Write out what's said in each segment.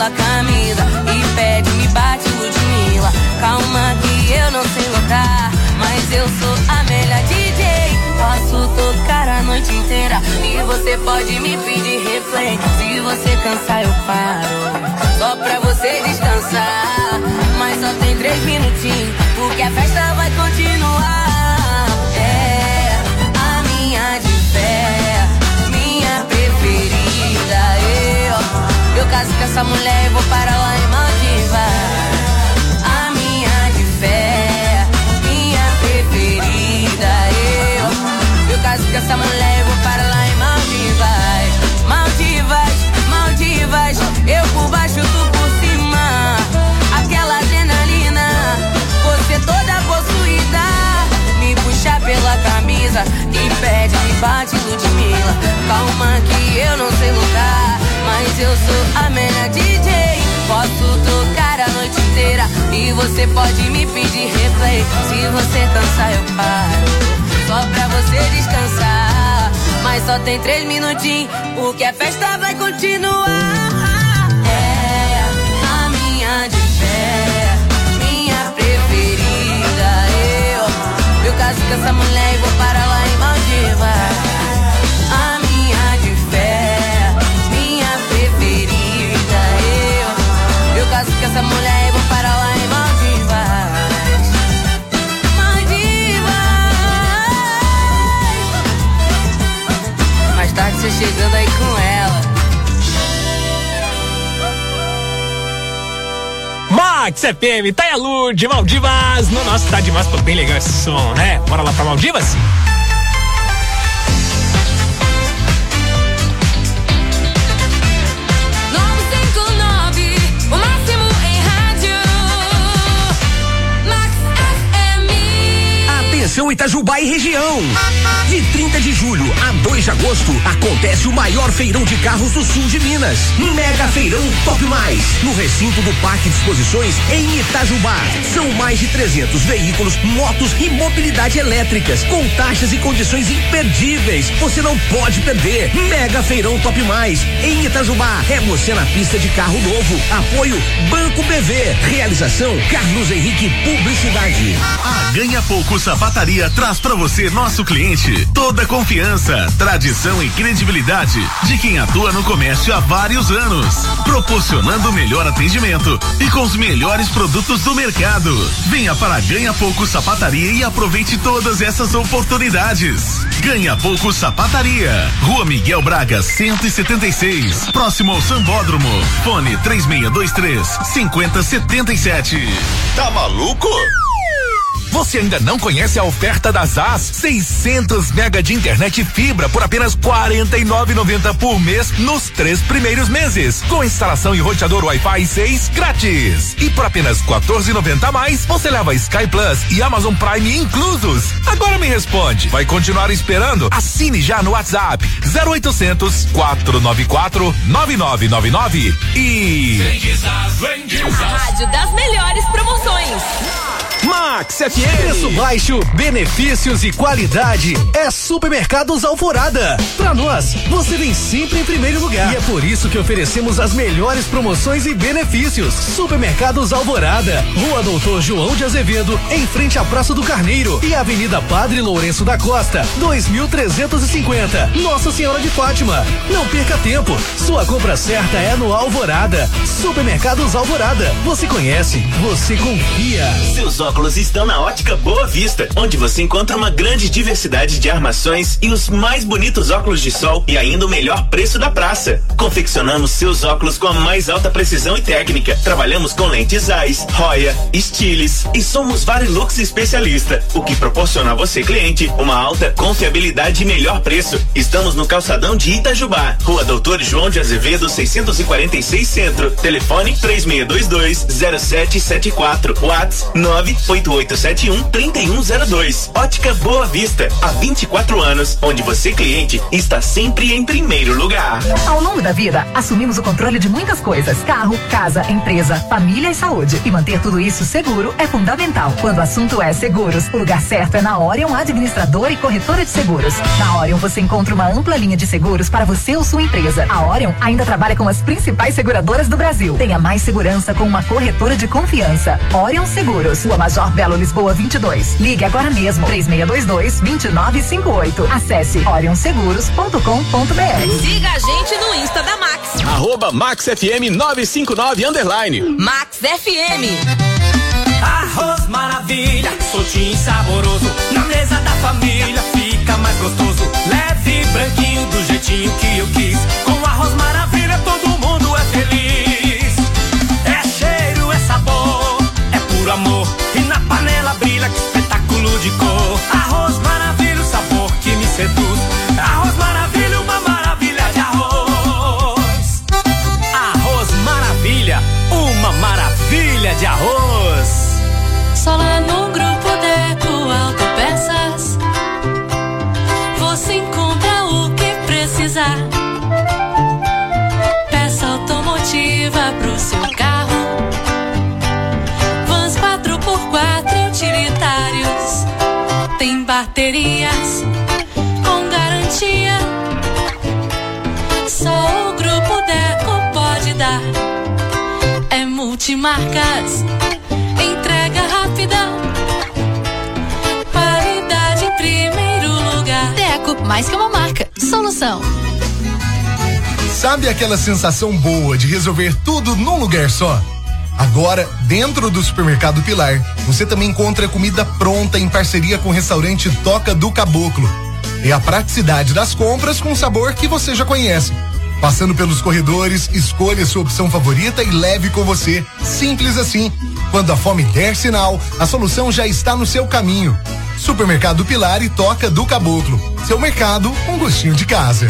pela camisa e pede, me bate Ludmilla. Calma que eu não sei lutar, mas eu sou a melhor DJ. Posso tocar a noite inteira e você pode me pedir replay. Se você cansar eu paro, só pra você descansar. Mas só tem 3 minutinhos, porque a festa vai continuar. É a minha de fé, minha preferida. Eu caso com essa mulher e vou para lá em Maldivas. A minha de fé, minha preferida. Eu caso com essa mulher e vou para lá em Maldivas. Maldivas, Maldivas, eu por baixo, tu por cima. Aquela adrenalina, você toda possuída. Me puxa pela camisa e pede, me bate Ludmilla. Calma que eu não sei lutar, mas eu sou a melhor DJ. Posso tocar a noite inteira e você pode me pedir replay. Se você cansar eu paro, só pra você descansar. Mas só tem 3 minutinhos, porque a festa vai continuar. É a minha de fé, minha preferida. Eu caso com essa mulher e vou para lá em Maldivas. A minha de fé, minha preferida. Eu caso com essa mulher e vou para lá em Maldivas. Maldivas. Mais tarde você chegando aí com ela. Max FM, Taialu de Maldivas. No nosso tá demais, bem legal esse som, né? Bora lá pra Maldivas? Atenção Itajubá e região. De 30 de julho a 2 de agosto acontece o maior feirão de carros do sul de Minas. Mega Feirão Top Mais, no recinto do Parque de Exposições em Itajubá. São mais de 300 veículos, motos e mobilidade elétricas, com taxas e condições imperdíveis. Você não pode perder. Mega Feirão Top Mais em Itajubá. É você na pista de carro novo. Apoio Banco BV. Realização Carlos Henrique Publicidade. A Ganha Pouco Sapataria traz pra você, nosso cliente, toda a confiança, tradição e credibilidade de quem atua no comércio há vários anos, proporcionando o melhor atendimento e com os melhores produtos do mercado. Venha para a Ganha Pouco Sapataria e aproveite todas essas oportunidades. Ganha Pouco Sapataria, Rua Miguel Braga 176, próximo ao Sambódromo. Fone 3623-5077. Tá maluco? Você ainda não conhece a oferta da ZAS? 600 mega de internet fibra por apenas R$ 49,90 por mês nos 3 primeiros meses, com instalação e roteador Wi-Fi 6 grátis. E por apenas R$ 14,90 a mais, você leva Sky Plus e Amazon Prime inclusos. Agora me responde, vai continuar esperando? Assine já no WhatsApp 0800 494 9999 e a rádio das melhores promoções. Max FM. Preço baixo, benefícios e qualidade é Supermercados Alvorada. Pra nós, você vem sempre em primeiro lugar. E é por isso que oferecemos as melhores promoções e benefícios. Supermercados Alvorada, Rua Doutor João de Azevedo, em frente à Praça do Carneiro e Avenida Padre Lourenço da Costa, 2350, Nossa Senhora de Fátima. Não perca tempo, sua compra certa é no Alvorada. Supermercados Alvorada, você conhece, você confia. Seus óculos estão na Ótica Boa Vista, onde você encontra uma grande diversidade de armações e os mais bonitos óculos de sol e ainda o melhor preço da praça. Confeccionamos seus óculos com a mais alta precisão e técnica. Trabalhamos com lentes Zeiss, Roya, Stiles e somos Varilux especialista, o que proporciona a você, cliente, uma alta confiabilidade e melhor preço. Estamos no calçadão de Itajubá, Rua Doutor João de Azevedo 646 Centro. Telefone 3622-0774. WhatsApp 988 3871-3102. Ótica Boa Vista, há 24 anos, onde você, cliente, está sempre em primeiro lugar. Ao longo da vida, assumimos o controle de muitas coisas: carro, casa, empresa, família e saúde. E manter tudo isso seguro é fundamental. Quando o assunto é seguros, o lugar certo é na Orion Administradora e Corretora de Seguros. Na Orion você encontra uma ampla linha de seguros para você ou sua empresa. A Orion ainda trabalha com as principais seguradoras do Brasil. Tenha mais segurança com uma corretora de confiança. Orion Seguros, Rua Major Belo Lisboa 22. Ligue agora mesmo, 3622-2958. Acesse orionseguros.com.br. Siga a gente no Insta da Max. @MaxFM 959 Max FM. Arroz maravilha, soltinho e saboroso. Na mesa da família fica mais gostoso. Leve, branquinho, do jeitinho que eu quis. Com arroz maravilha todo mundo é feliz. É cheiro, é sabor, é puro amor. E na panela brilha, que espetáculo de cor. Arroz maravilha, o sabor que me seduz. Arroz maravilha, uma maravilha de arroz. Arroz maravilha, uma maravilha de arroz. Só lá no Grupo Deco Autopeças você encontra o que precisar. Peça automotiva pro seu carro, vans 4x4 utilitários, tem baterias com garantia. Só o Grupo Deco pode dar. É multimarcas, entrega rápida, qualidade em primeiro lugar. Deco, mais que uma marca, solução. Sabe aquela sensação boa de resolver tudo num lugar só? Agora, dentro do Supermercado Pilar, você também encontra comida pronta em parceria com o restaurante Toca do Caboclo. É a praticidade das compras com sabor que você já conhece. Passando pelos corredores, escolha sua opção favorita e leve com você. Simples assim. Quando a fome der sinal, a solução já está no seu caminho. Supermercado Pilar e Toca do Caboclo. Seu mercado, um gostinho de casa.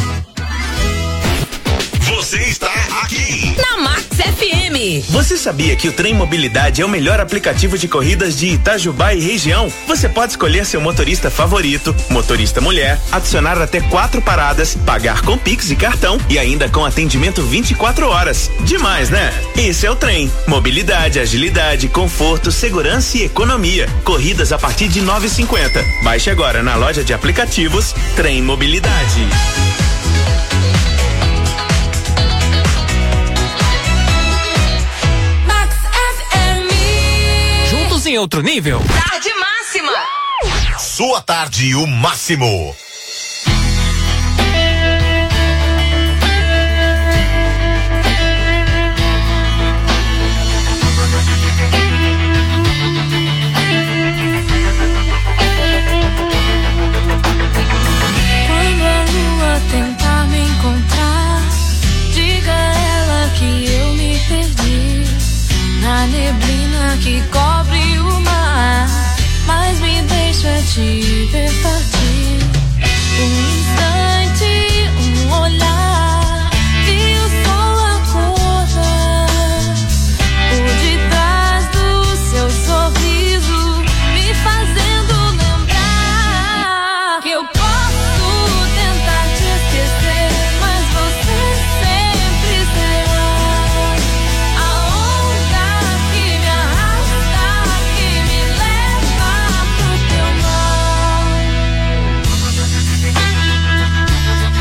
Você está aqui na Max FM. Você sabia que o Trem Mobilidade é o melhor aplicativo de corridas de Itajubá e região? Você pode escolher seu motorista favorito, motorista mulher, adicionar até 4 paradas, pagar com Pix e cartão e ainda com atendimento 24 horas. Demais, né? Esse é o Trem. Mobilidade, agilidade, conforto, segurança e economia. Corridas a partir de 9,50. Baixe agora na loja de aplicativos Trem Mobilidade. Em outro nível. Tarde máxima. Sua tarde, o máximo. Quando a lua tentar me encontrar, diga a ela que eu me perdi na neblina que cobre o mar, mas me deixa te ver partir. Instante, olhar, vi o sol acordar por detrás do seu sorriso, me fazendo lembrar que eu posso tentar te esquecer, mas você sempre será a onda que me arrasta, que me leva pro teu mar.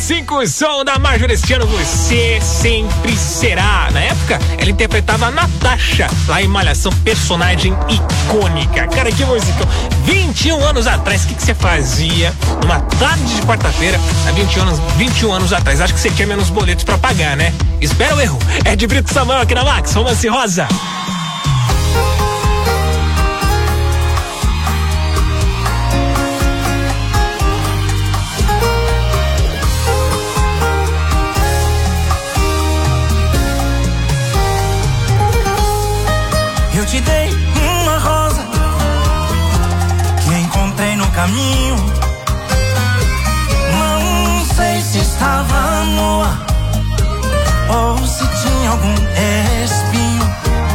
105, o som da Marjorie este ano, Você Sempre Será. Na época, ela interpretava a Natasha, lá em Malhação, personagem icônica. Cara, que música. 21 anos atrás, o que você fazia numa tarde de quarta-feira, há 21 anos atrás? Acho que você tinha menos boletos pra pagar, né? Espera o erro. É de Brito Samuel aqui na Max, Romance Rosa. Eu te dei uma rosa que encontrei no caminho. Não sei se estava nua ou se tinha algum espinho.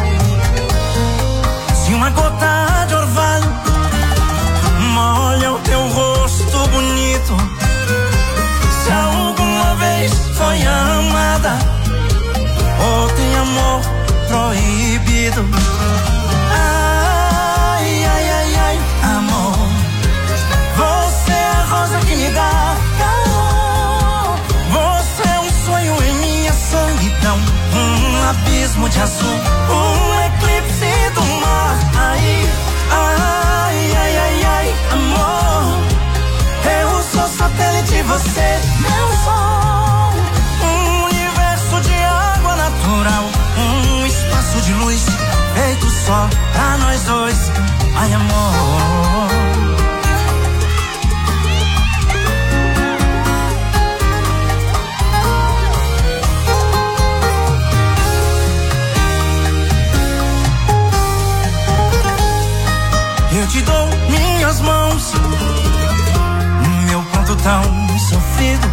Se uma gota de orvalho molha o teu rosto bonito, se alguma vez foi amada ou tem amor proibido. Ai, ai, ai, ai, amor, você é a rosa que me dá calor. Você é um sonho em minha solidão, um abismo de azul, um eclipse do mar. Ai, ai, ai, ai, ai, amor, eu sou satélite, você meu sol, um universo de água natural, um espaço de luz feito só pra nós dois. Ai, amor, eu te dou minhas mãos, meu ponto tão sofrido,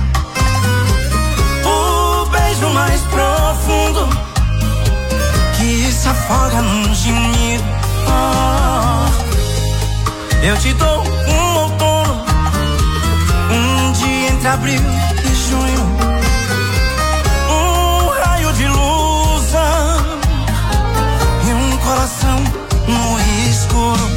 o beijo mais profundo que se afoga num gemido. Oh, eu te dou um outono, um dia entre abril e junho, um raio de luz e um coração no escuro.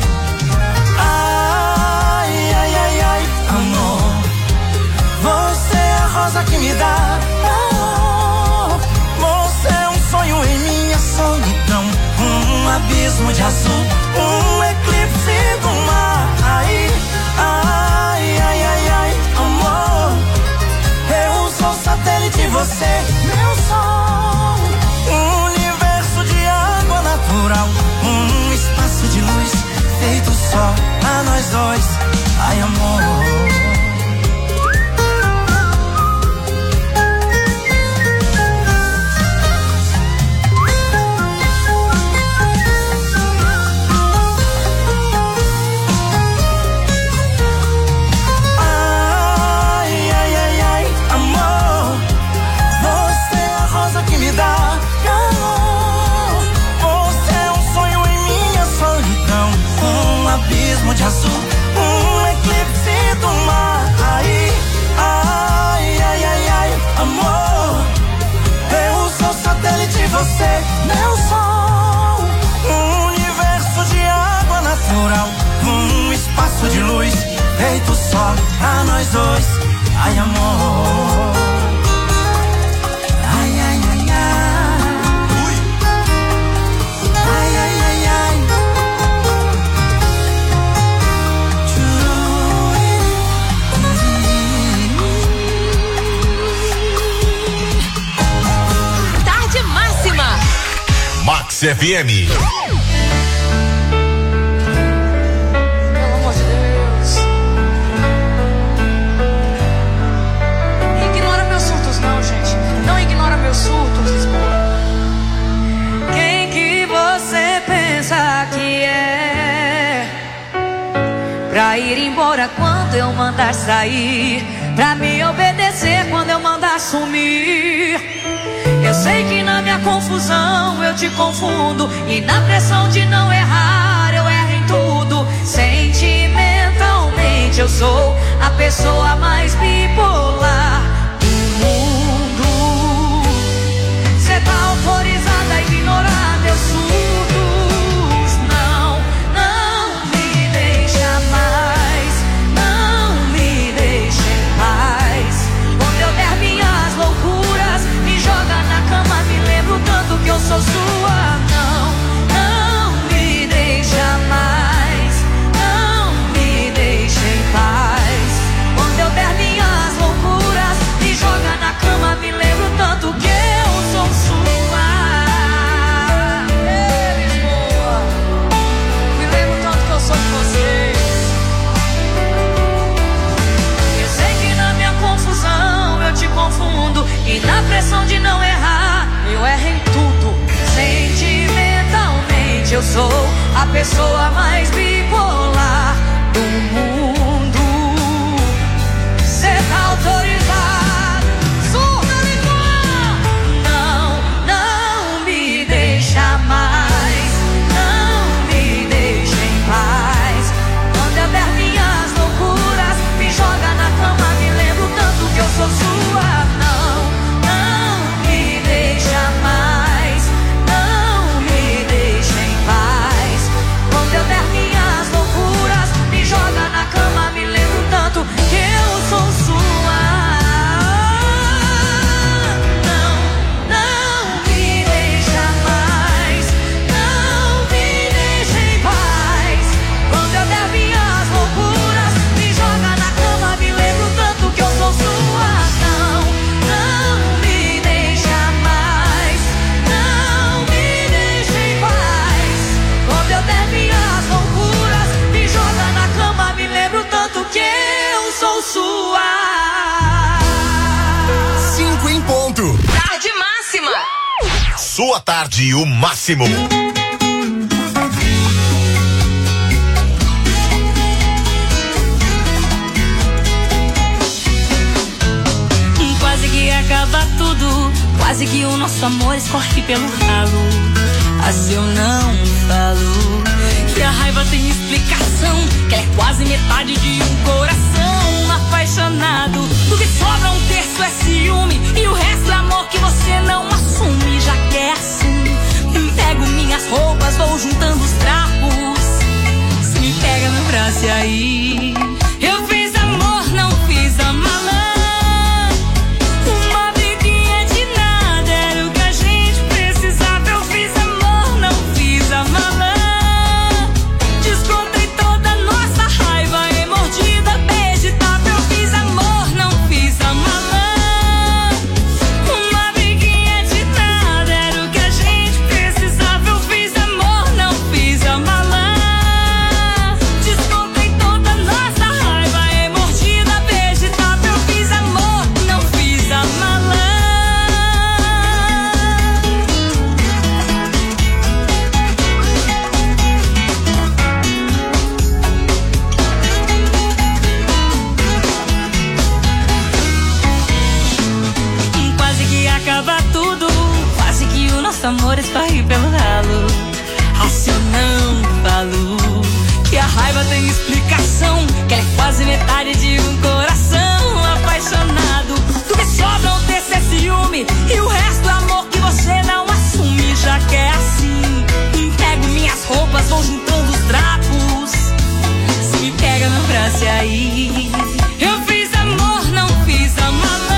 Ai, ai, ai, ai, amor, você é a rosa que me dá calor. Você é um sonho em minha solidão, um abismo de azul, um eclipse do mar. Ai, ai, ai, ai, ai, amor, eu sou satélite, você meu sol, um universo de água natural, um espaço de luz feito só pra nós dois. Ai, amor, de azul, um eclipse do mar. Ai, ai, ai, ai, ai, amor, eu sou satélite, você meu sol, um universo de água natural, um espaço de luz feito só pra nós dois. Ai, amor, ai, ai, ai, ai, ai, ai, ai, ai. Max FM. Pelo amor de Deus. Ignora meus surtos, não, gente. Não ignora meus surtos, Lisboa. Quem que você pensa que é? Pra ir embora quando eu mandar sair, pra me obedecer quando eu mandar sumir. Eu sei que na minha confusão eu te confundo, e na pressão de não errar eu erro em tudo. Sentimentalmente eu sou a pessoa mais bipolar do mundo. Cê tá autorizada a ignorar meus surtos. Não, não me deixa mais, não me deixa em paz. Quando eu der pessoa mais bipolar do mundo. Cê tá autorizado, surda limão. Não me deixa mais, não me deixa em paz. Quando eu der minhas loucuras, me joga na cama, me lembro tanto que eu sou sua. Não me deixa mais, não me deixa em paz. Quando eu der minhas loucuras, me joga na cama, me lembro tanto que eu sou sua. Não me deixa mais, não me deixa em paz. Quando eu der minhas loucuras, me joga na cama, me lembro tanto que eu sou sua. Não me deixa mais, não me deixa em paz. Quando eu der minhas loucuras, me joga na cama, me lembro tanto que eu sou sua. 5 em ponto. Tarde máxima. Sua tarde, o máximo. Quase que acaba tudo, quase que o nosso amor escorre pelo ralo. Mas eu não falo que a raiva tem explicação, que ela é quase metade de um coração apaixonado. Do que sobra um terço é ciúme e o resto é amor que você não assume. Já que é assim, pego minhas roupas, vou juntando os trapos. Se me pega no braço e aí eu fiz amor, não fiz a malandra. Uma briguinha de nada era o que a gente precisava. Eu fiz amor, não fiz a malandra. Descontei toda a nossa raiva em mordida, beijo e tapa. Eu fiz amor, não fiz a malandra. Uma briguinha de nada era o que a gente precisava. Eu fiz amor, não fiz a malandra. Descontei toda a nossa raiva em mordida, beijo e tapa. Eu fiz amor, não fiz a malandra. Quase que acaba tudo, quase que o nosso amor escorre pelo ralo. Se eu não falo que a raiva tem explicação, que ela é quase metade de um coração apaixonado. Do que sobra um terço é ciúme e o resto é amor que você não assume. Já que é assim, pego minhas roupas, vou juntando os trapos. Se me pega no braço e aí eu fiz amor, não fiz a malandra.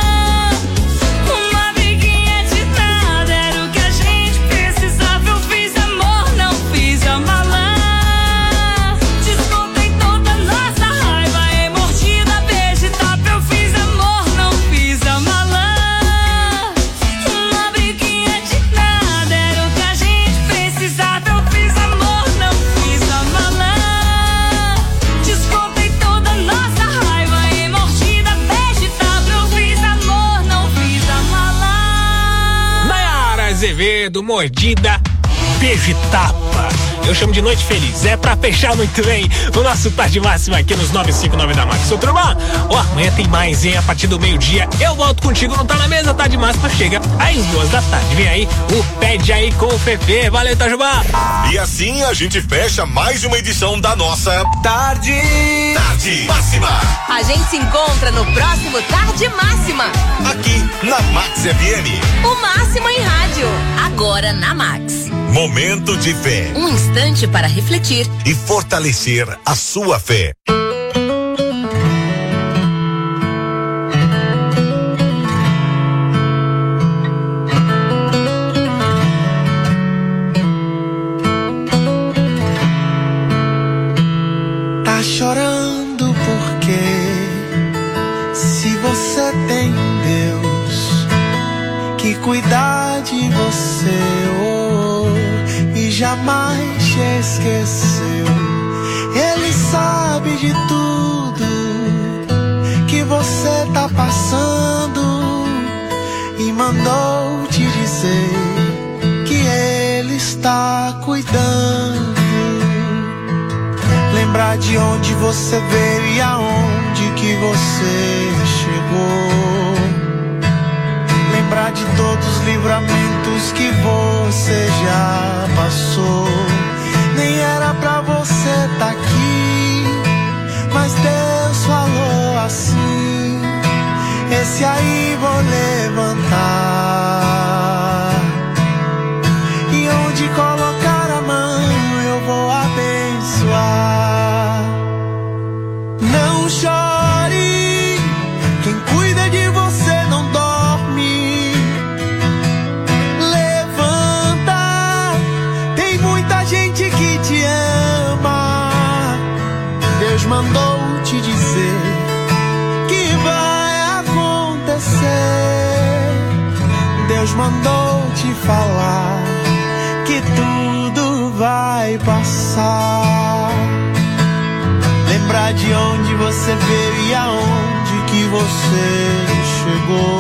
Uma briguinha de nada era o que a gente precisava. Eu fiz amor, não fiz a malandra. Descontei toda a nossa raiva em mordida, beijo e tapa. Eu fiz amor, não fiz a malandra. Uma briguinha de nada era o que a gente precisava. Eu fiz amor, não fiz a malandra. Descontei toda a nossa raiva em mordida, beijo e tapa. Eu fiz amor, não fiz a malandra. Nayara Azevedo, mordida, beijo e tapa. Eu chamo de noite feliz, é pra fechar muito bem o nosso Tarde Máxima aqui nos 959 da Max. Ô, turma, amanhã tem mais, hein? A partir do meio-dia eu volto contigo, não tá na mesa, Tarde Máxima chega às 2 da tarde. Vem aí o Pede Aí com o Fefe. Valeu, Itajubá. E assim a gente fecha mais uma edição da nossa Tarde Máxima. A gente se encontra no próximo Tarde Máxima. Aqui na Max FM. O máximo em rádio. Agora na Max. Momento de fé. Um instante para refletir e fortalecer a sua fé. Tá chorando porque se você tem um Deus que cuida de você, e jamais te esqueceu. Ele sabe de tudo que você tá passando e mandou te dizer que ele está cuidando. Lembrar de onde você veio e aonde que você chegou. Lembrar de todos os livramentos que você já passou. Nem era pra você tá aqui, mas Deus falou assim: esse aí vou levantar, e onde colocar a mão eu vou abençoar. Não chore, quem cuida de você não dorme. Levanta, tem muita gente que te ama. Deus mandou te dizer que vai acontecer. Deus mandou te falar que tudo vai passar. Lembrar de onde você veio e aonde que você chegou.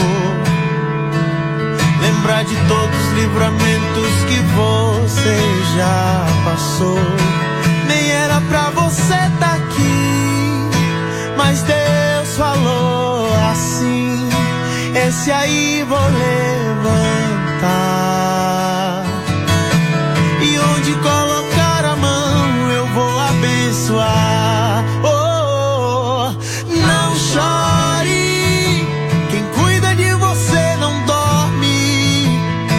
Lembrar de todos os livramentos que você já passou. Nem era pra você tá aqui, mas Deus falou assim: esse aí vou levantar, e onde colocar a mão eu vou abençoar. Oh, não chore, quem cuida de você não dorme.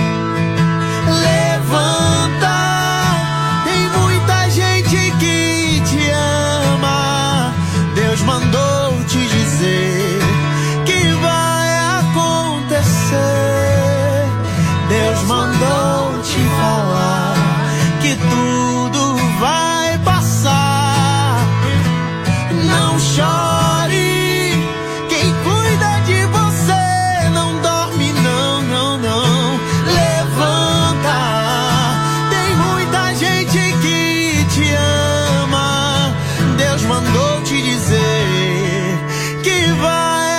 Levanta, tem muita gente que te ama. Deus mandou te dizer que vai acontecer. Deus mandou te falar que tudo vai passar. Não chore, quem cuida de você não dorme, não, não, não. Levanta, tem muita gente que te ama. Deus mandou te dizer que vai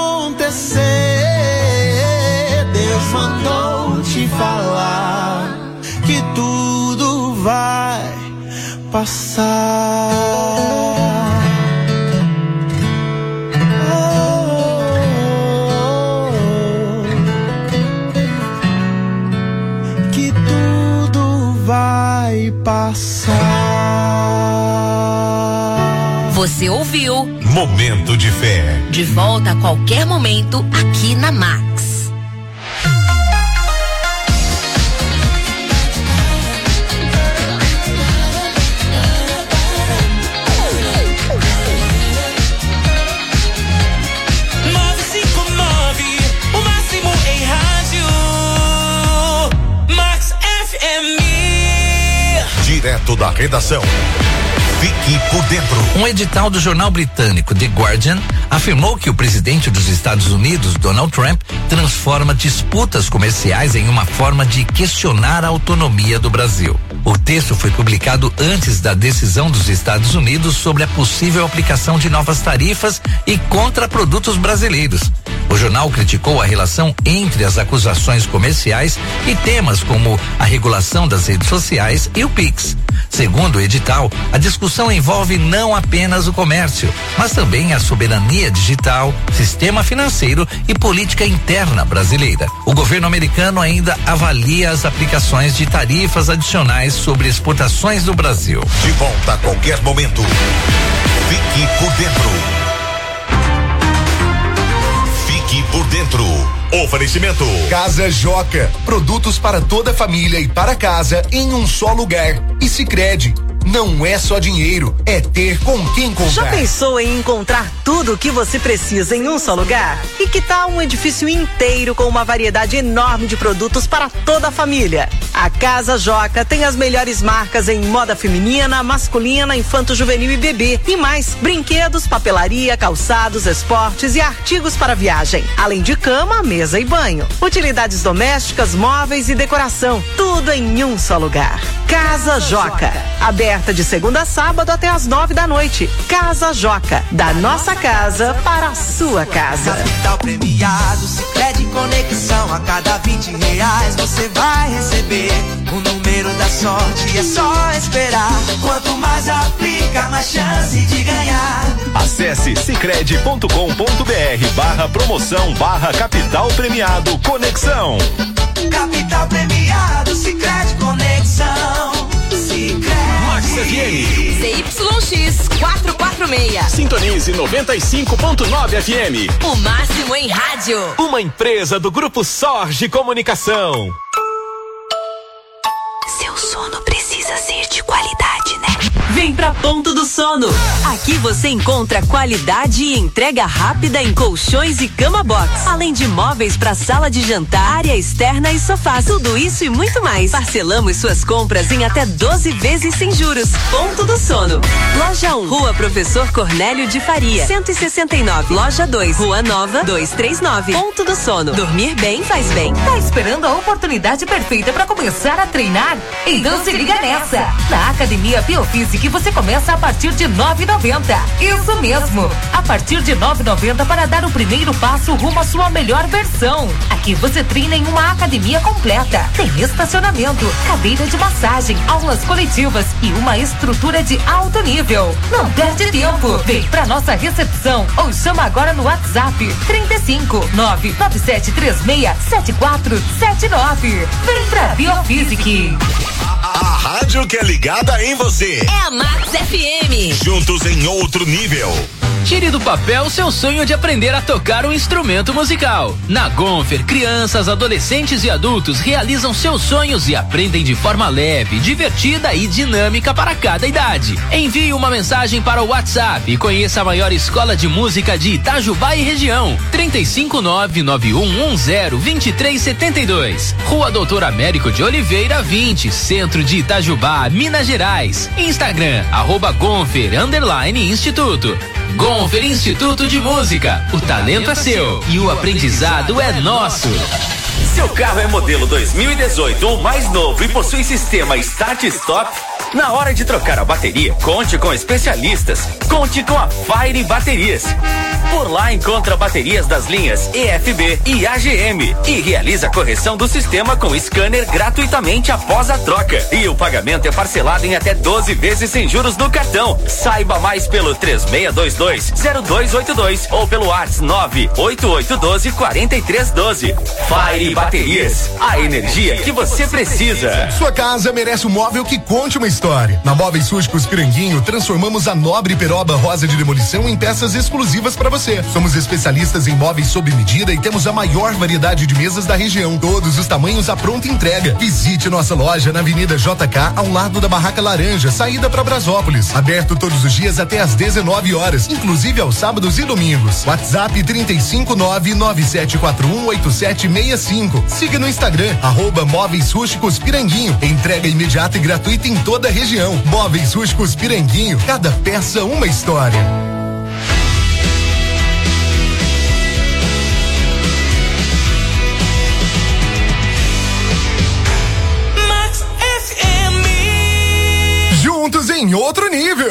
acontecer. Deus mandou te falar que tudo vai passar. Que tudo vai passar. Você ouviu Momento de Fé. De volta a qualquer momento aqui na Max. Direto da redação. Fique por dentro. Um edital do jornal britânico The Guardian afirmou que o presidente dos Estados Unidos, Donald Trump, transforma disputas comerciais em uma forma de questionar a autonomia do Brasil. O texto foi publicado antes da decisão dos Estados Unidos sobre a possível aplicação de novas tarifas e contra produtos brasileiros. O jornal criticou a relação entre as acusações comerciais e temas como a regulação das redes sociais e o Pix. Segundo o edital, a discussão envolve não apenas o comércio, mas também a soberania digital, sistema financeiro e política interna brasileira. O governo americano ainda avalia as aplicações de tarifas adicionais sobre exportações do Brasil. De volta a qualquer momento. Fique por dentro. Fique por dentro. Oferecimento Casa Joca, produtos para toda a família e para casa em um só lugar. E Sicredi, não é só dinheiro, é ter com quem comprar. Já pensou em encontrar tudo o que você precisa em um só lugar? E que tal um edifício inteiro com uma variedade enorme de produtos para toda a família? A Casa Joca tem as melhores marcas em moda feminina, masculina, infanto-juvenil e bebê. E mais, brinquedos, papelaria, calçados, esportes e artigos para viagem. Além de cama, mesa e banho. Utilidades domésticas, móveis e decoração. Tudo em um só lugar. Casa Joca. Aberta de segunda a sábado até às 9 da noite. Casa Joca. Da nossa casa para a sua casa. Capital premiado, Sicredi Conexão. A cada R$20 você vai receber o número da sorte, é só esperar. Quanto mais aplica, mais chance de ganhar. Acesse sicredi.com.br/promoção/capital premiado Conexão. Capital premiado, Sicredi Conexão. Sicredi. Max FM. ZYX 446. Sintonize 95.9 FM. O máximo em rádio. Uma empresa do Grupo Sorge Comunicação. Seu sono precisa ser de qualidade, né? Vem pra Ponto do Sono. Aqui você encontra qualidade e entrega rápida em colchões e cama box, além de móveis para sala de jantar, área externa e sofás. Tudo isso e muito mais. Parcelamos suas compras em até 12 vezes sem juros. Ponto do Sono. Loja 1, Rua Professor Cornélio de Faria, 169. Loja 2, Rua Nova, 239. Ponto do Sono. Dormir bem faz bem. Tá esperando a oportunidade perfeita para começar a treinar? Então se liga nessa. Na Academia Biofísica você começa a partir de R$ 9,90. Isso mesmo, a partir de R$ 9,90 para dar o primeiro passo rumo à sua melhor versão. Aqui você treina em uma academia completa. Tem estacionamento, cadeira de massagem, aulas coletivas e uma estrutura de alto nível. Não perde tempo. Vem pra nossa recepção ou chama agora no WhatsApp 35 997367479. Vem pra Biofísica. A rádio que é ligada em você. É a Max FM. Juntos em outro nível. Tire do papel seu sonho de aprender a tocar um instrumento musical. Na Gonfer, crianças, adolescentes e adultos realizam seus sonhos e aprendem de forma leve, divertida e dinâmica para cada idade. Envie uma mensagem para o WhatsApp e conheça a maior escola de música de Itajubá e região. 35991102372. Rua Doutor Américo de Oliveira 20, Centro de Itajubá, Minas Gerais. Instagram, @Gonfer_Instituto. Gonfer Instituto de Música. O talento é seu e o aprendizado é nosso. Seu carro é modelo 2018 ou mais novo e possui sistema Start-Stop? Na hora de trocar a bateria, conte com especialistas. Conte com a Fire Baterias. Por lá encontra baterias das linhas EFB e AGM e realiza a correção do sistema com scanner gratuitamente após a troca. E o pagamento é parcelado em até 12 vezes sem juros no cartão. Saiba mais pelo 3622-0282 ou pelo WhatsApp 98812-4312. Fire Baterias, a energia que você precisa. Sua casa merece um móvel que conte uma história. Na Móveis Rústicos Piranguinho, transformamos a nobre peroba rosa de demolição em peças exclusivas para você. Somos especialistas em móveis sob medida e temos a maior variedade de mesas da região. Todos os tamanhos à pronta entrega. Visite nossa loja na Avenida JK, ao lado da Barraca Laranja, saída para Brasópolis. Aberto todos os dias até às 19 horas, inclusive aos sábados e domingos. WhatsApp 35997418765. Siga no Instagram, @Móveis Rústicos Piranguinho. Entrega imediata e gratuita em toda a região. Móveis Rústicos Piranguinho, cada peça uma história. Max FM. Juntos em outro nível.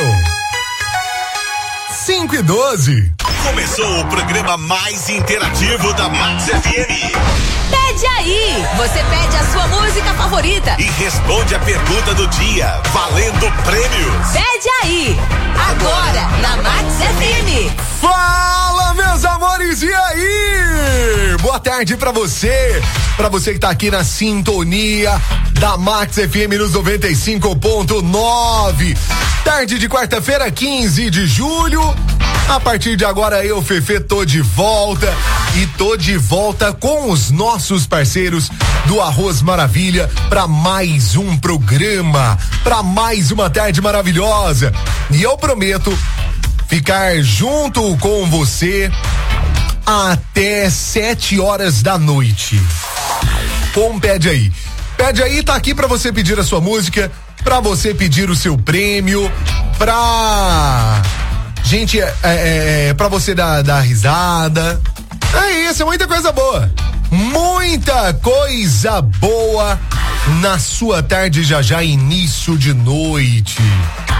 5:12. Começou o programa mais interativo da Max FM. Pede aí! Você pede a sua música favorita E responde a pergunta do dia, valendo prêmios. Pede aí! Agora, na Max FM. Fala, meus amores, e aí? Boa tarde pra você que tá aqui na sintonia da Max FM nos 95.9. Tarde de quarta-feira, 15 de julho. A partir de agora eu, Fefe, tô de volta e tô de volta com os nossos parceiros do Arroz Maravilha para mais um programa, para mais uma tarde maravilhosa. E eu prometo ficar junto com você até 7 horas da noite. Com Pede Aí. Pede Aí tá aqui para você pedir a sua música, para você pedir o seu prêmio, pra gente, pra você dar risada. É isso, é muita coisa boa. Muita coisa boa na sua tarde, já início de noite.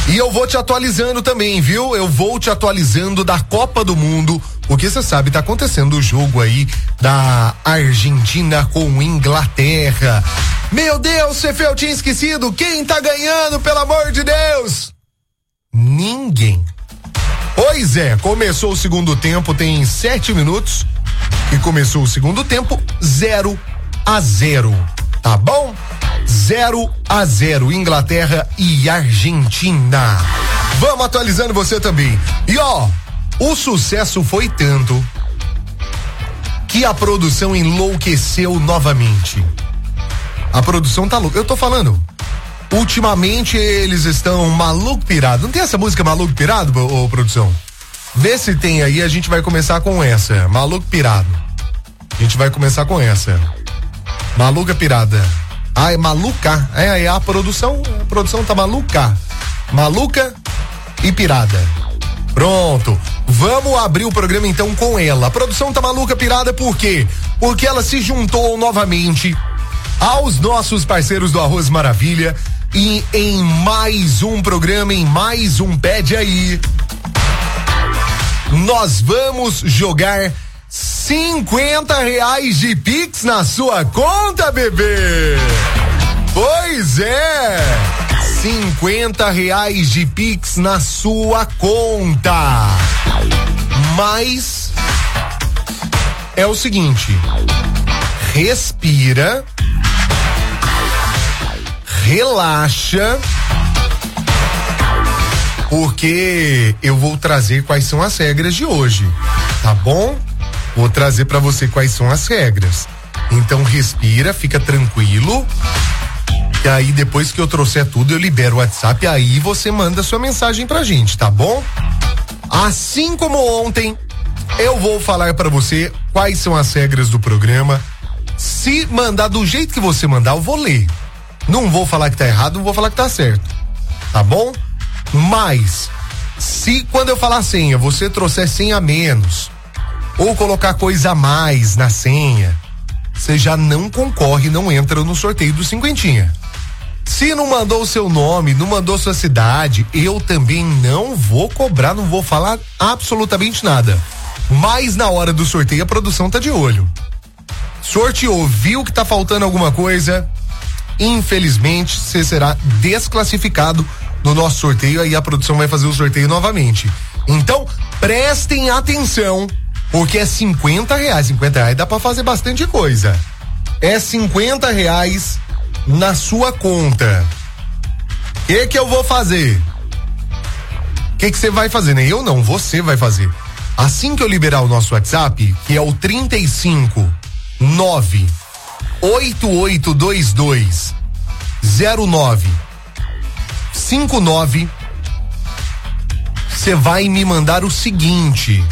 E eu vou te atualizando também, viu? Eu vou te atualizando da Copa do Mundo, porque você sabe, tá acontecendo o jogo aí da Argentina com Inglaterra. Meu Deus, Fefe, eu tinha esquecido. Quem tá ganhando, pelo amor de Deus? Ninguém. Pois é, começou o segundo tempo, tem 7 minutos e começou o segundo tempo 0-0, tá bom? 0-0, Inglaterra e Argentina. Vamos atualizando você também. E ó, o sucesso foi tanto que a produção enlouqueceu novamente. A produção tá louca. Eu tô falando, ultimamente eles estão maluco pirado. Não tem essa música Maluco Pirado, ô produção? Vê se tem aí, a gente vai começar com essa, Maluco Pirado. A gente vai começar com essa. Maluca Pirada. Ah, é maluca. É a produção tá maluca. Maluca e pirada. Pronto. Vamos abrir o programa então com ela. A produção tá maluca pirada por quê? Porque ela se juntou novamente aos nossos parceiros do Arroz Maravilha e em mais um programa, em mais um Pede Aí, nós vamos jogar R$50 de Pix na sua conta, bebê. Pois é, R$50 de Pix na sua conta. Mas é o seguinte, respira, relaxa, porque eu vou trazer quais são as regras de hoje, tá bom? Vou trazer pra você quais são as regras. Então respira, fica tranquilo. E aí depois que eu trouxer tudo, eu libero o WhatsApp, aí você manda sua mensagem pra gente, tá bom? Assim como ontem, eu vou falar pra você quais são as regras do programa. Se mandar do jeito que você mandar, eu vou ler. Não vou falar que tá errado, não vou falar que tá certo. Tá bom? Mas, se quando eu falar senha, você trouxer senha a menos, ou colocar coisa a mais na senha, você já não concorre, não entra no sorteio do cinquentinha. Se não mandou o seu nome, não mandou sua cidade, eu também não vou cobrar, não vou falar absolutamente nada. Mas na hora do sorteio a produção tá de olho. Sorteou, viu que tá faltando alguma coisa, infelizmente você será desclassificado no nosso sorteio, aí a produção vai fazer o sorteio novamente. Então, prestem atenção, porque é R$50, R$50 dá pra fazer bastante coisa. É R$50 na sua conta. O que eu vou fazer? O que você vai fazer, né? Eu não, você vai fazer. Assim que eu liberar o nosso WhatsApp, que é o 359-8822-0959, você vai me mandar o seguinte.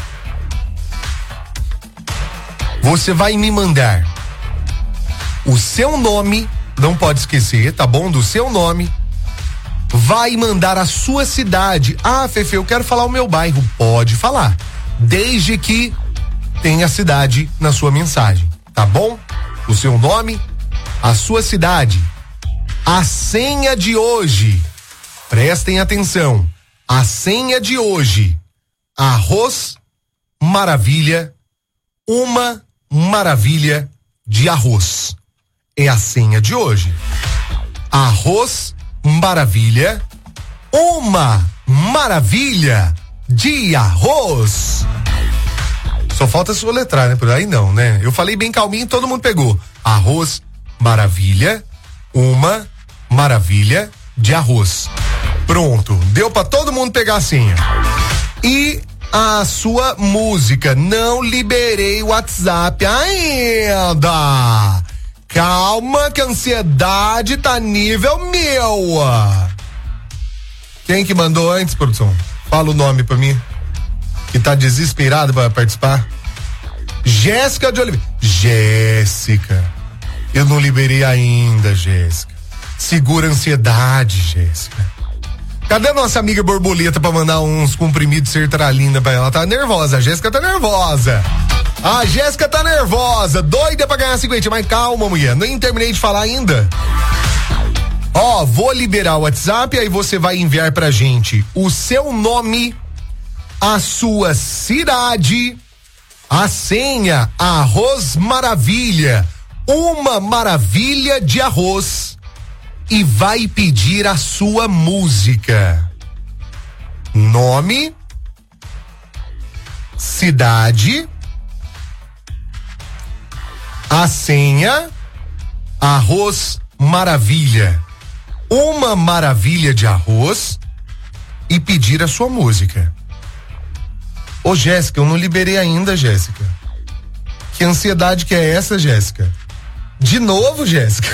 Você vai me mandar o seu nome, não pode esquecer, tá bom? Do seu nome. Vai mandar a sua cidade. Ah, Fefe, eu quero falar o meu bairro. Pode falar, desde que tenha a cidade na sua mensagem, tá bom? O seu nome, a sua cidade, a senha de hoje. Prestem atenção. A senha de hoje: Arroz Maravilha, uma maravilha de arroz. É a senha de hoje. Arroz Maravilha, uma maravilha de arroz. Só falta soletrar, né? Por aí não, né? Eu falei bem calminho, todo mundo pegou. Arroz Maravilha, uma maravilha de arroz. Pronto, deu pra todo mundo pegar a senha. E a sua música, não liberei o WhatsApp ainda. Calma que a ansiedade tá nível 1000. Quem que mandou antes, produção? Fala o nome pra mim. Que tá desesperado pra participar. Jéssica de Oliveira. Jéssica, eu não liberei ainda, Jéssica. Segura a ansiedade, Jéssica. Cadê a nossa amiga Borboleta pra mandar uns comprimidos sertralina pra ela? Ela tá nervosa, a Jéssica tá nervosa. A Jéssica tá nervosa, doida pra ganhar 50, mas calma, mulher, nem terminei de falar ainda. Ó, vou liberar o WhatsApp, aí você vai enviar pra gente o seu nome, a sua cidade, a senha Arroz Maravilha, uma maravilha de arroz, e vai pedir a sua música. Nome, cidade, a senha Arroz Maravilha, uma maravilha de arroz, e pedir a sua música. Ô, Jéssica, eu não liberei ainda, Jéssica. Que ansiedade que é essa, Jéssica? De novo, Jéssica?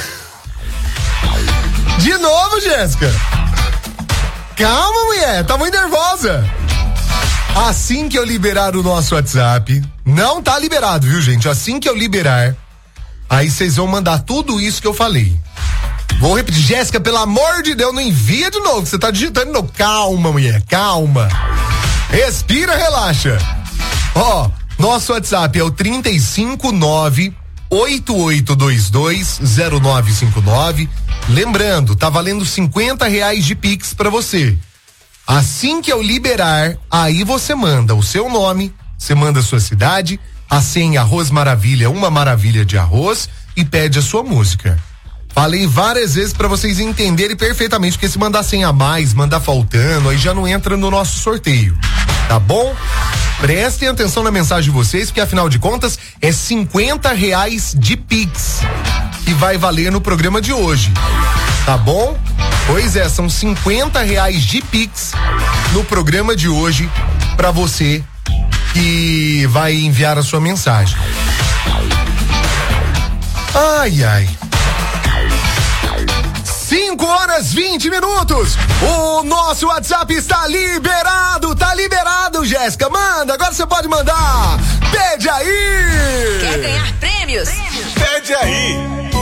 De novo, Jéssica? Calma, mulher, tá muito nervosa. Assim que eu liberar o nosso WhatsApp, não tá liberado, viu, gente? Assim que eu liberar, aí vocês vão mandar tudo isso que eu falei. Vou repetir, Jéssica, pelo amor de Deus, não envia de novo, que você tá digitando de novo. Calma, mulher, calma. Respira, relaxa. Ó, nosso WhatsApp é o 359-8822-0959. Lembrando, tá valendo R$50 de Pix pra você. Assim que eu liberar, aí você manda o seu nome, você manda a sua cidade, a senha Arroz Maravilha, uma maravilha de arroz, e pede a sua música. Falei várias vezes pra vocês entenderem perfeitamente, porque se mandar senha a mais, mandar faltando, aí já não entra no nosso sorteio, tá bom? Prestem atenção na mensagem de vocês, porque afinal de contas é R$50 de Pix que vai valer no programa de hoje, tá bom? Pois é, são R$50 de Pix no programa de hoje pra você que vai enviar a sua mensagem. Ai, ai. 5h20. O nosso WhatsApp está liberado, Jéssica. Manda, agora você pode mandar. Pede aí! Quer ganhar prêmios? Pede aí!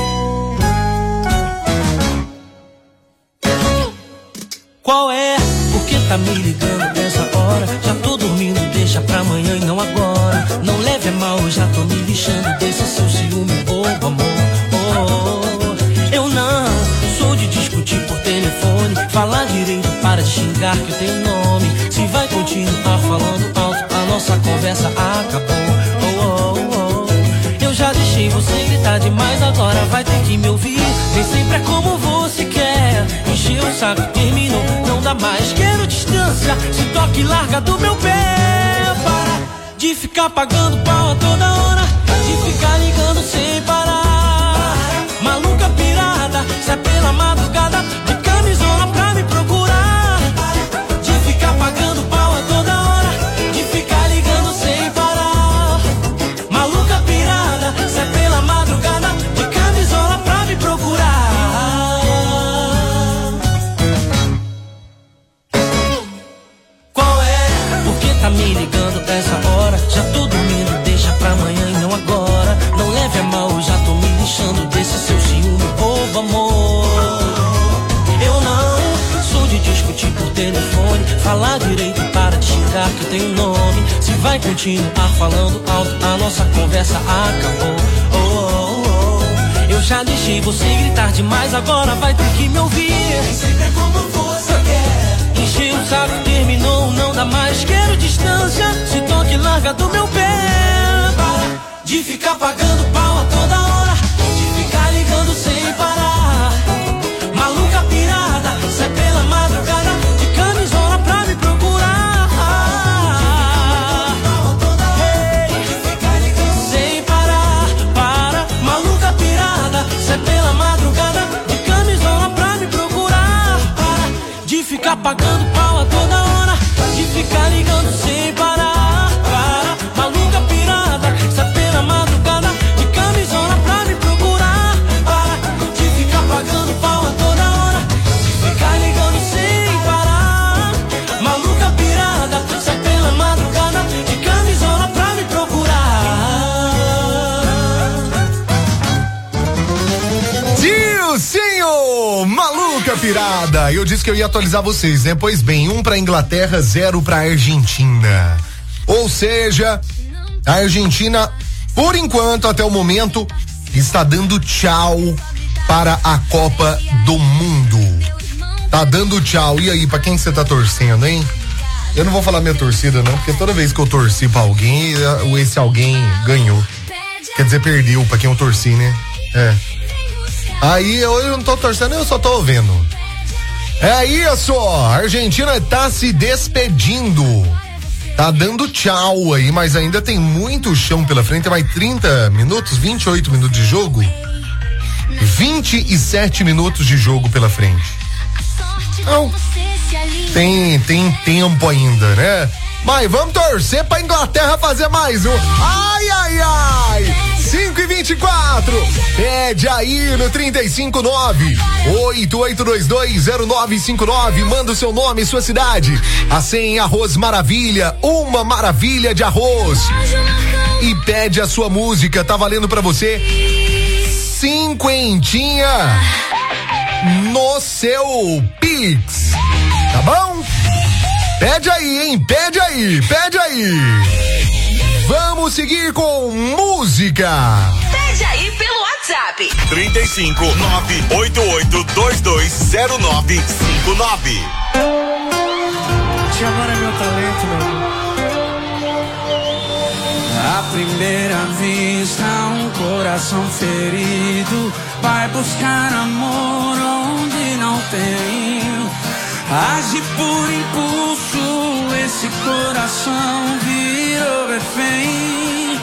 Qual é? Por que tá me ligando nessa hora? Já tô dormindo, deixa pra amanhã e não agora. Não leve a mal, eu já tô me lixando desse seu ciúme, bobo amor. Eu não sou de discutir por telefone. Falar direito, para de xingar que eu tenho nome. Se vai continuar falando alto, a nossa conversa acabou. Eu já deixei você gritar demais, agora vai ter que me ouvir. Nem sempre é como você quer. Encheu o saco, terminou, não dá mais. Quero distância, se toca e larga do meu pé. Para de ficar pagando pau a toda hora, de ficar ligando sem parar. Maluca pirada, sai pela madrugada, de camisola pra me procurar. De ficar pagando pau a toda hora, de ficar ligando sem parar. Maluca pirada, sai pela madrugada, de camisola pra me procurar. Qual é? Por que tá me ligando essa hora? Já tô dormindo, deixa pra amanhã e não agora. Não leve a mal, eu já tô me lixando desse seu ciúme, bobo amor. Eu não sou de discutir por telefone. Falar direito, para de xingar que eu tenho nome. Se vai continuar falando alto, a nossa conversa acabou. Eu já deixei você gritar demais, agora vai ter que me ouvir. Sempre é como você quer. Encheu o saco, terminou, não dá mais. Quero distância, se toca e larga do meu pé. Para de ficar pagando pau a toda hora, de ficar ligando sem parar. Maluca pirada, sai pela madrugada, de camisola pra me procurar. De ficar ligando sem parar. Para, maluca pirada, sai pela madrugada, de camisola pra me procurar. Para de ficar pagando pau a toda hora, de ficar ligando sem parar. Para, maluca pirada, sai pela madrugada, de camisola pra me procurar. Para de ficar pagando pau a toda hora, de ficar ligando sem parar. Maluca pirada, sai pela madrugada, de camisola pra me procurar. Tiozinho, maluca pirada. Eu disse que eu ia atualizar vocês, né? Pois bem, 1 pra Inglaterra, 0 pra Argentina. Ou seja, a Argentina, por enquanto, até o momento, está dando tchau para a Copa do Mundo. Tá dando tchau. E aí, pra quem você tá torcendo, hein? Eu não vou falar minha torcida, não, porque toda vez que eu torci pra alguém, esse alguém ganhou. Quer dizer, perdeu pra quem eu torci, né? Aí eu não tô torcendo, eu só tô vendo. É isso, a Argentina tá se despedindo. Tá dando tchau aí, mas ainda tem muito chão pela frente. Mais 30 minutos, 28 minutos de jogo. 27 minutos de jogo pela frente. Então, tem tempo ainda, né? Mas vamos torcer pra Inglaterra fazer mais um. Ai, ai, ai. 5:24. Pede aí no 359-8822-0959. Manda o seu nome e sua cidade. A senha Arroz Maravilha. Uma maravilha de arroz. E pede a sua música. Tá valendo pra você 50 no seu Pix. Tá bom? Pede aí, hein? Pede aí, pede aí. Vamos seguir com música. Pede aí pelo WhatsApp. 35-988220959. Te amar é meu talento, meu amor. À primeira vista, um coração ferido vai buscar amor onde não tem. Age por impulso, esse coração virou refém.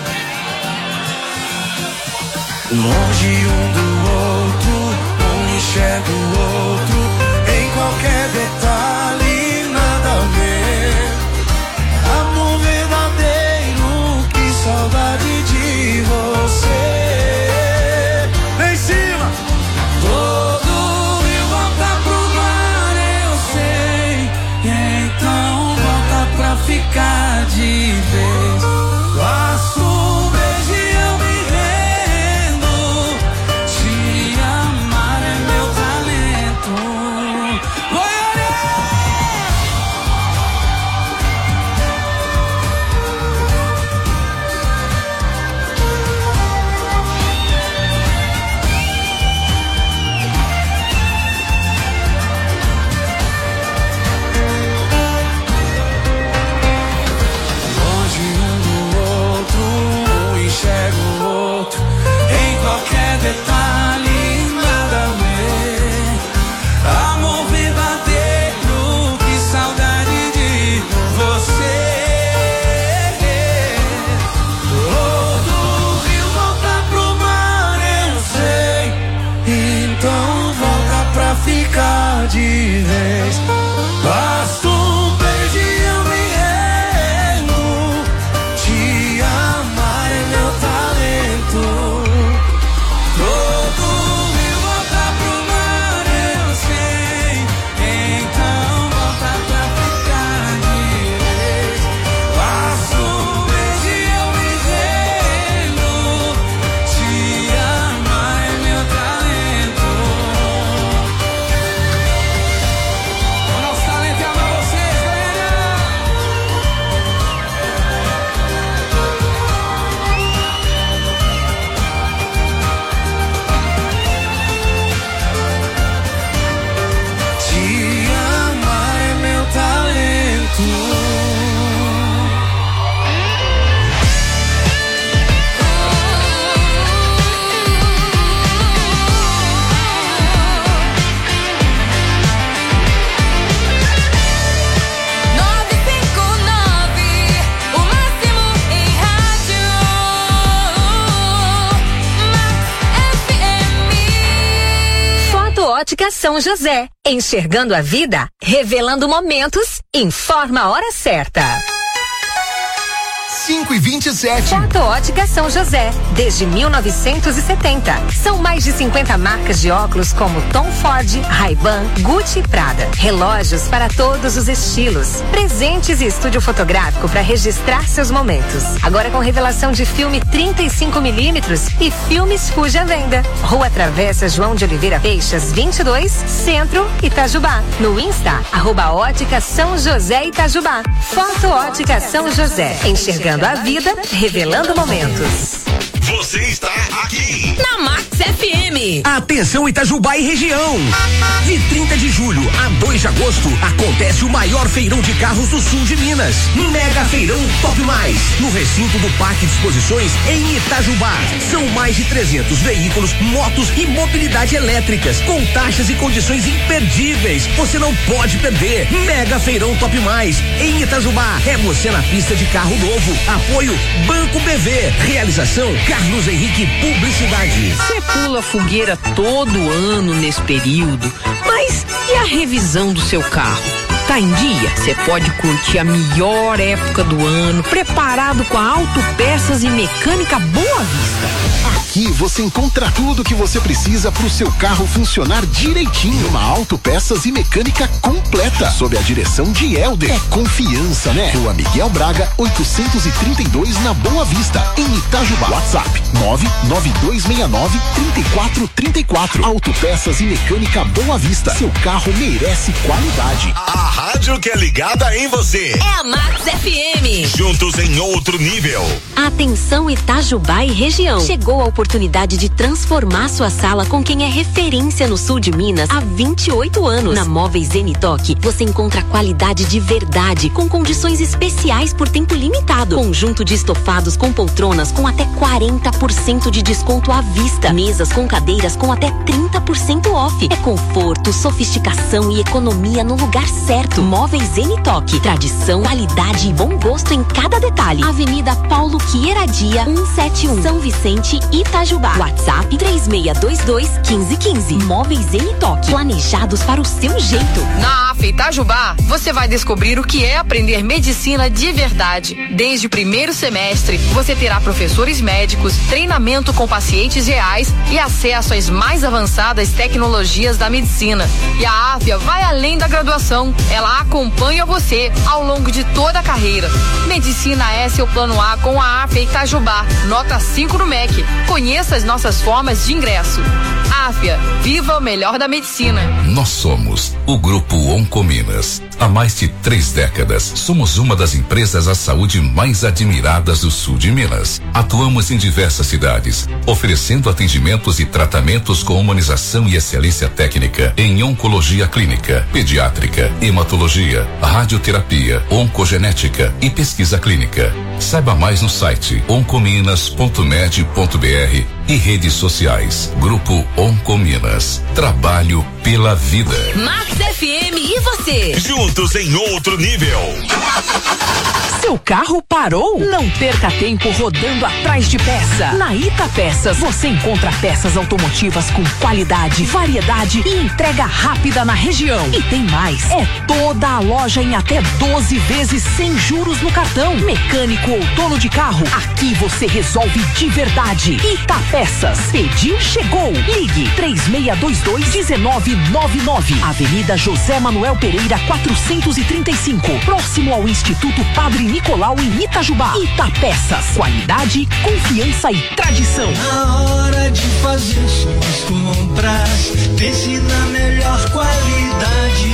Longe um do outro, um enxerga o outro. Em qualquer detalhe, nada a ver. Amor verdadeiro, que saudade de você. Vem em cima! Todo rio volta pro mar, eu sei. Então volta pra ficar de vez. Faço um beijo e eu me rendo. Te amar é meu talento. Longe um do outro, um enxerga o outro. Em qualquer detalhe, nada a ver. Amor verdadeiro, que saudade de você. Todo rio volta pro mar, eu sei. Então volta pra ficar de vez. Basta um beijo e eu me rendo. Te amar é meu talento. Todo rio volta pro mar, eu sei. Então volta pra ficar de vez. Basta um beijo e eu me rendo. Te amar é meu talento. O nosso talento é amar vocês, galera. Te amar é meu talento. O máximo em rádio. Foto Ótica São José. Enxergando a vida, revelando momentos, informa a hora certa. 5:27. Foto Ótica São José, desde 1970. São mais de 50 marcas de óculos como Tom Ford, Ray-Ban, Gucci e Prada. Relógios para todos os estilos. Presentes e estúdio fotográfico para registrar seus momentos. Agora com revelação de filme 35mm e filmes Fuji à venda. Rua Travessa João de Oliveira Peixas, 22, Centro, Itajubá. No Insta, @Ótica São José Itajubá. Foto Ótica São José. Enxergando a vida, revelando momentos. Você está aqui na Max FM. Atenção Itajubá e região. De 30 de julho a 2 de agosto acontece o maior feirão de carros do sul de Minas. Mega Feirão Top Mais, no recinto do Parque de Exposições em Itajubá. São mais de 300 veículos, motos e mobilidade elétricas, com taxas e condições imperdíveis. Você não pode perder. Mega Feirão Top Mais em Itajubá. É você na pista de carro novo. Apoio Banco BV. Realização Carlos Henrique Publicidade. Você pula fogueira todo ano nesse período, mas e a revisão do seu carro? Tá em dia? Você pode curtir a melhor época do ano, preparado com a Autopeças e Mecânica Boa Vista. Aqui você encontra tudo que você precisa para o seu carro funcionar direitinho. Uma Autopeças e Mecânica completa, sob a direção de Helder. É confiança, né? Rua Miguel Braga, 832 na Boa Vista, em Itajubá. WhatsApp 99269-3434. Autopeças e Mecânica Boa Vista. Seu carro merece qualidade. A rádio que é ligada em você. É a Max FM. Juntos em outro nível. Atenção Itajubá e região. Chegou a oportunidade de transformar sua sala com quem é referência no sul de Minas há 28 anos. Na Móveis Zenitoc, você encontra qualidade de verdade, com condições especiais por tempo limitado. Conjunto de estofados com poltronas com até 40% de desconto à vista. Mesas com cadeiras com até 30% off. É conforto, sofisticação e economia no lugar certo. Móveis Zenitoc. Tradição, qualidade e bom gosto em cada detalhe. Avenida Paulo Quieradia, 171, São Vicente, Itajubá. WhatsApp 3622-1515. Móveis Zenitoc. Planejados para o seu jeito. Na AFA Itajubá, você vai descobrir o que é aprender medicina de verdade. Desde o primeiro semestre, você terá professores médicos, treinamento com pacientes reais e acesso às mais avançadas tecnologias da medicina. E a AFA vai além da graduação. Ela acompanha você ao longo de toda a carreira. Medicina é seu plano A com a AFA Itajubá. Nota 5 no MEC. Conheça as nossas formas de ingresso. AFIA, viva o melhor da medicina. Nós somos o Grupo Oncominas. Há mais de 3 décadas, somos uma das empresas à saúde mais admiradas do sul de Minas. Atuamos em diversas cidades, oferecendo atendimentos e tratamentos com humanização e excelência técnica em oncologia clínica, pediátrica, hematologia, radioterapia, oncogenética e pesquisa clínica. Saiba mais no site oncominas.med.br e redes sociais. Grupo Oncominas. Trabalho pela vida. Max FM e você. Juntos em outro nível. Seu carro parou? Não perca tempo rodando atrás de peça. Na Ita Peças você encontra peças automotivas com qualidade, variedade e entrega rápida na região. E tem mais. É toda a loja em até 12 vezes sem juros no cartão. Mecânico ou dono de carro, aqui você resolve de verdade. Ita Peças. Pediu, chegou. Ligue 3622-1999. Avenida José Manuel Pereira 435. Próximo ao Instituto Padre Nicolau em Itajubá. Itapeças, qualidade, confiança e tradição. Na hora de fazer suas compras, pense na melhor qualidade.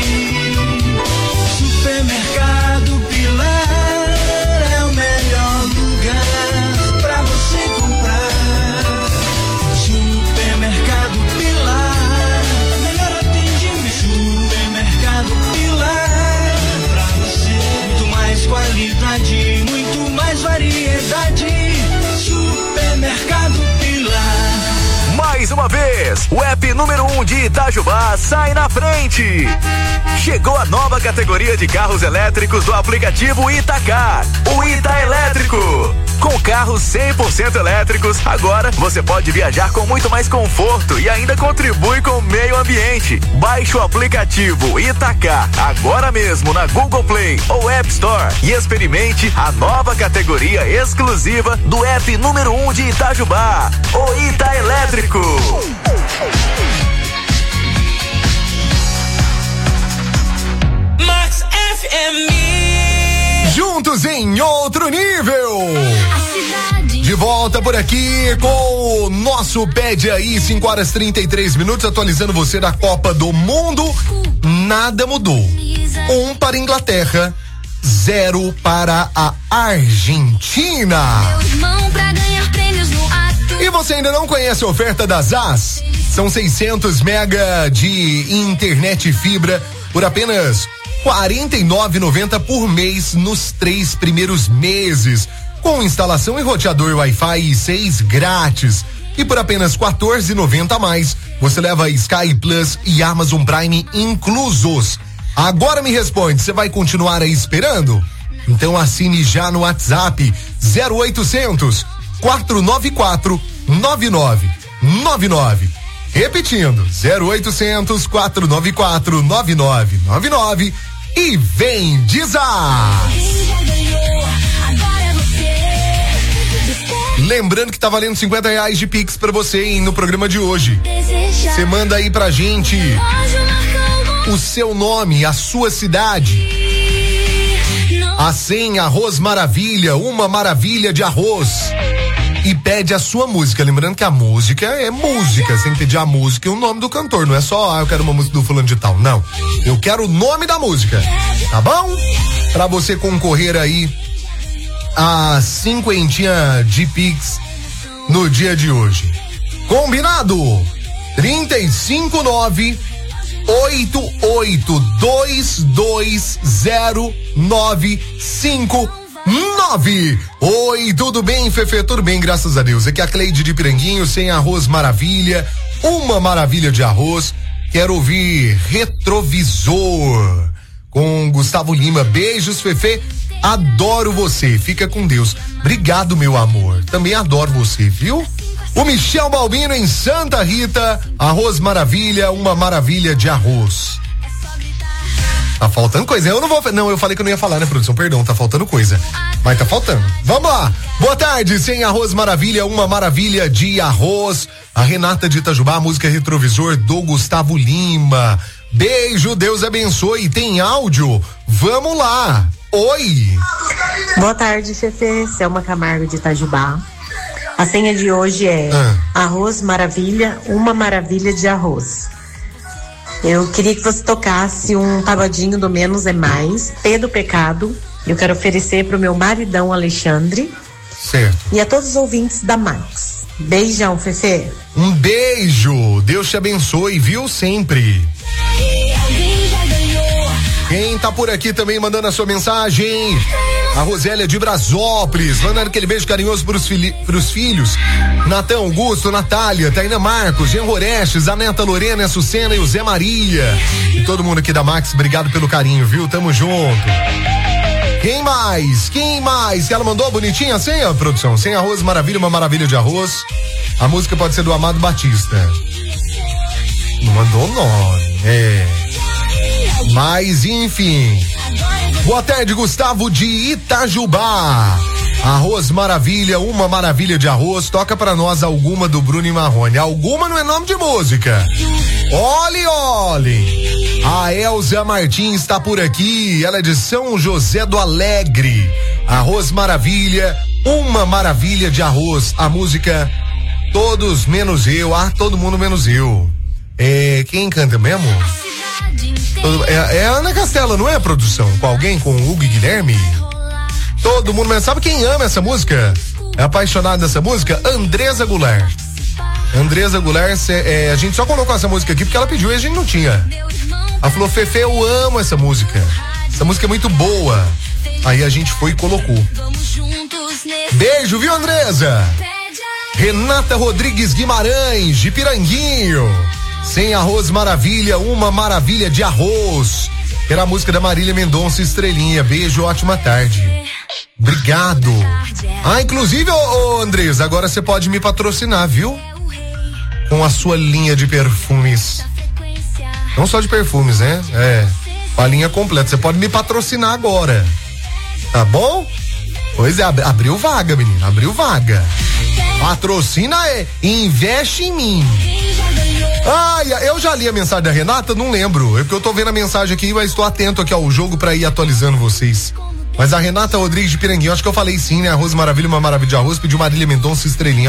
Supermercado Pilar é o melhor lugar pra você comprar. Supermercado Pilar, melhor atendimento. Supermercado Pilar, pra você muito mais qualidade, muito mais variedade. Supermercado Pilar. Mais uma vez, o app número 1 de Itajubá sai na frente. Chegou a nova categoria de carros elétricos do aplicativo Itacar, o Ita Elétrico. Com carros 100% elétricos, agora você pode viajar com muito mais conforto e ainda contribui com o meio ambiente. Baixe o aplicativo Itacar agora mesmo na Google Play ou App Store e experimente a nova categoria exclusiva do app número 1 de Itajubá, o Ita Elétrico. Max FM. Juntos em outro nível. De volta por aqui com o nosso Pede Aí, 5h33, atualizando você da Copa do Mundo. Nada mudou. 1 para a Inglaterra, 0 para a Argentina. Meu irmão pra ganhar prêmios no ato. E você ainda não conhece a oferta da ZAS? São 600 mega de internet fibra por apenas R$ 49,90 por mês nos 3 primeiros meses, com instalação e roteador Wi-Fi 6 grátis. E por apenas R$ 14,90 a mais, você leva Sky Plus e Amazon Prime inclusos. Agora me responde, você vai continuar aí esperando? Então assine já no WhatsApp 0800 494 9999. Repetindo, 0800 494 9999 e vem de ZAS. Lembrando que tá valendo R$50 de Pix pra você, hein, no programa de hoje. Você manda aí pra gente o seu nome, a sua cidade. A senha Arroz Maravilha, uma maravilha de arroz. E pede a sua música. Lembrando que a música é música. Você tem que pedir a música e o nome do cantor. Não é só, eu quero uma música do fulano de tal. Não. Eu quero o nome da música. Tá bom? Pra você concorrer aí a 50 de Pix no dia de hoje. Combinado? 359-88220959. Oi, tudo bem, Fefe? Tudo bem, graças a Deus. Aqui é a Cleide de Piranguinho, sem arroz maravilha, uma maravilha de arroz. Quero ouvir Retrovisor com Gustavo Lima. Beijos, Fefe. Adoro você. Fica com Deus. Obrigado, meu amor. Também adoro você, viu? O Michel Balbino em Santa Rita. Arroz maravilha, uma maravilha de arroz. Tá faltando coisa. Eu não vou. Não, eu falei que eu não ia falar, né, produção? Perdão, tá faltando coisa. Mas tá faltando. Vamos lá. Boa tarde, sem arroz maravilha, uma maravilha de arroz. A Renata de Itajubá, a música Retrovisor do Gustavo Lima. Beijo, Deus abençoe. Tem áudio? Vamos lá. Oi. Boa tarde, Fefe. Selma Camargo de Itajubá. A senha de hoje é arroz maravilha, uma maravilha de arroz. Eu queria que você tocasse um pagodinho do Menos é Mais, P do Pecado. Eu quero oferecer pro meu maridão Alexandre. Certo. E a todos os ouvintes da Max. Beijão, Fefe. Um beijo. Deus te abençoe, viu? Sempre. Quem tá por aqui também mandando a sua mensagem? A Rosélia de Brasópolis, mandando aquele beijo carinhoso pros filhos. Natão Augusto, Natália, Taina Marcos, Jean Rorestes, a neta Lorena, a Sucena e o Zé Maria. E todo mundo aqui da Max, obrigado pelo carinho, viu? Tamo junto. Quem mais? Que ela mandou bonitinha a senha, produção? Sem arroz, maravilha, uma maravilha de arroz. A música pode ser do Amado Batista. Não mandou o nome, mas enfim. Boa tarde, Gustavo de Itajubá. Arroz maravilha, uma maravilha de arroz. Toca pra nós alguma do Bruno e Marrone. Alguma não é nome de música. Olhe. A Elza Martins está por aqui. Ela é de São José do Alegre. Arroz maravilha, uma maravilha de arroz. A música Todos Menos Eu. Todo mundo menos eu. Quem canta mesmo? É a Ana Castela, não é a produção? Com alguém, com o Hugo e Guilherme? Todo mundo, mas sabe quem ama essa música? É apaixonado dessa música? Andresa Goulart. Andresa Goulart, a gente só colocou essa música aqui porque ela pediu e a gente não tinha. Ela falou, Fefe, eu amo essa música. Essa música é muito boa. Aí a gente foi e colocou. Beijo, viu, Andresa? Renata Rodrigues Guimarães, de Piranguinho. Sem arroz maravilha, uma maravilha de arroz. Era a música da Marília Mendonça, Estrelinha. Beijo, ótima tarde. Obrigado. Inclusive, ô Andresa, agora você pode me patrocinar, viu? Com a sua linha de perfumes. Não só de perfumes, né? Com a linha completa. Você pode me patrocinar agora. Tá bom? Pois é, abriu vaga, menino. Abriu vaga. Patrocina investe em mim. Eu já li a mensagem da Renata, não lembro. É porque eu tô vendo a mensagem aqui, mas estou atento aqui ao jogo pra ir atualizando vocês. Mas a Renata Rodrigues de Piranguinho, acho que eu falei sim, né? Arroz maravilha, uma maravilha de arroz, pediu Marília Mendonça, Estrelinha.